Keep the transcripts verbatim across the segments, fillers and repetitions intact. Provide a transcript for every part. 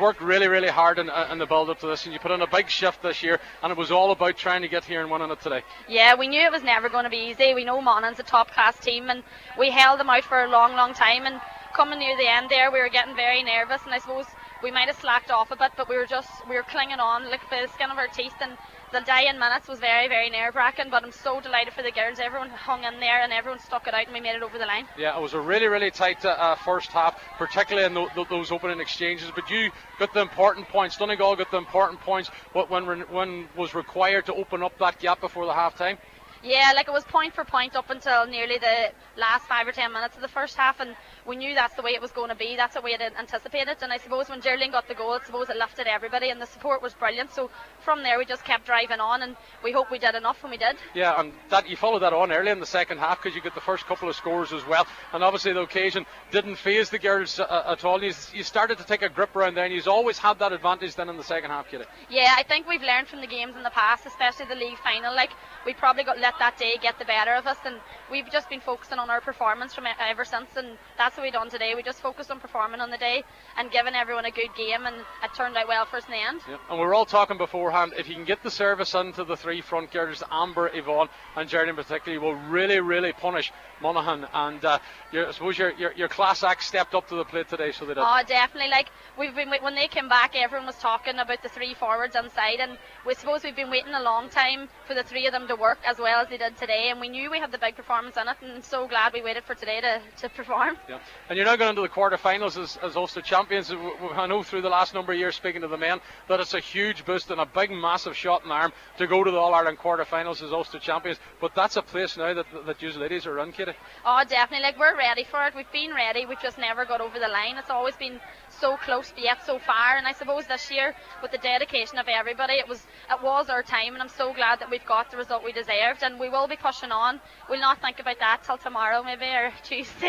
worked really, really hard in, uh, in the build up to this, and you put in a big shift this year, and it was all about trying to get here and winning it today. Yeah, we knew it was never going to be easy. We know Monaghan's a top class team, and we held them out for a long, long time. And coming near the end there, we were getting very nervous, and I suppose we might have slacked off a bit, but we were just we were clinging on like by the skin of our teeth. And the dying minutes was very, very nerve-wracking, but I'm so delighted for the girls. Everyone hung in there and everyone stuck it out, and we made it over the line. Yeah, it was a really, really tight uh, uh, first half, particularly in the, the, those opening exchanges. But you got the important points. Donegal got the important points when when was required to open up that gap before the half time. Yeah, like it was point for point up until nearly the last five or ten minutes of the first half, and we knew that's the way it was going to be. That's what we had anticipated, and I suppose when Geraldine got the goal, I suppose it lifted everybody, and the support was brilliant. So from there, we just kept driving on, and we hope we did enough, and we did. Yeah, and that you followed that on early in the second half because you got the first couple of scores as well, and obviously the occasion didn't faze the girls uh, at all. You, you started to take a grip around there, and you've always had that advantage then in the second half, Kitty. Yeah, I think we've learned from the games in the past, especially the league final. Like we probably got let that day get the better of us, and we've just been focusing on our performance from ever since, and that's what we done today. We just focused on performing on the day and giving everyone a good game, and it turned out well for us in the end. Yeah. And we were all talking beforehand, if you can get the service into the three front girls, Amber, Yvonne and Geraldine particularly, will really, really punish Monaghan, and uh, I suppose your, your your class act stepped up to the plate today, so they did. Oh, definitely. Like we've been when they came back, everyone was talking about the three forwards inside, and we suppose we've been waiting a long time for the three of them to work as well as they did today, and we knew we had the big performance in it, and I'm so glad we waited for today to, to perform. Yeah. And you're now going into the quarter-finals as, as Ulster champions. I know through the last number of years, speaking to the men, that it's a huge boost and a big massive shot in the arm to go to the All-Ireland quarter-finals as Ulster champions, but that's a place now that, that you ladies are in, Katie. Oh, definitely. Like we're ready for it. We've been ready, we've just never got over the line. It's always been so close but yet so far, and I suppose this year with the dedication of everybody, it was it was our time, and I'm so glad that we've got the result we deserved, and we will be pushing on. We'll not think about that till tomorrow maybe or Tuesday.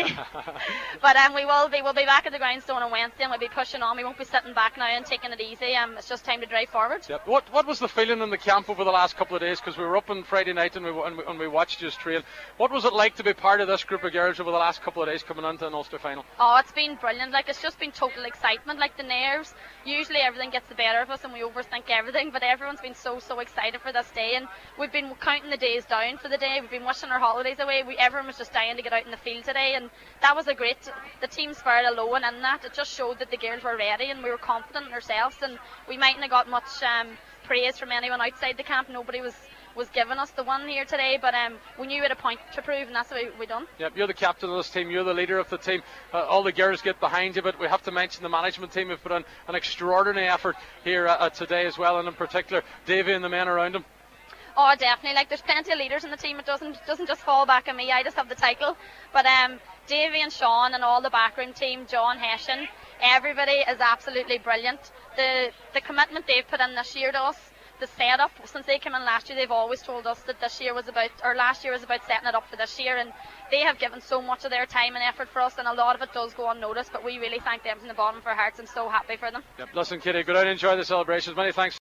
But um, we will be we'll be back at the grindstone on Wednesday, and we'll be pushing on. We won't be sitting back now and taking it easy. Um, it's just time to drive forward. Yep. What what was the feeling in the camp over the last couple of days? Because we were up on Friday night and we, and we and we watched you trail. What was it like to be part of this group of girls over the last couple of days coming into an Ulster final? Oh, it's been brilliant. Like it's just been total excitement. Like the nerves. Usually everything gets the better of us and we overthink everything, but everyone's been so so excited for this day, and we've been counting the days down for the day. We've been wishing our holidays away. We everyone was just dying to get out in the field today, and that was a great. The team spirit alone in that, it just showed that the girls were ready and we were confident in ourselves, and we mightn't have got much um, praise from anyone outside the camp. Nobody was was giving us the one here today, but um, we knew we had a point to prove, and that's what we, we done. Yep, you're the captain of this team, you're the leader of the team, uh, all the girls get behind you, but we have to mention the management team have put in an extraordinary effort here uh, uh, today as well, and in particular Davy and the men around him. Oh, definitely. Like there's plenty of leaders in the team. It doesn't doesn't just fall back on me. I just have the title. But um, Davy and Sean and all the backroom team, John Hessian, everybody is absolutely brilliant. The the commitment they've put in this year to us, the setup since they came in last year, they've always told us that this year was about, or last year was about setting it up for this year, and they have given so much of their time and effort for us, and a lot of it does go unnoticed. But we really thank them from the bottom of our hearts. I'm so happy for them. Yep. Listen, Kitty, go out and enjoy the celebrations. Many thanks.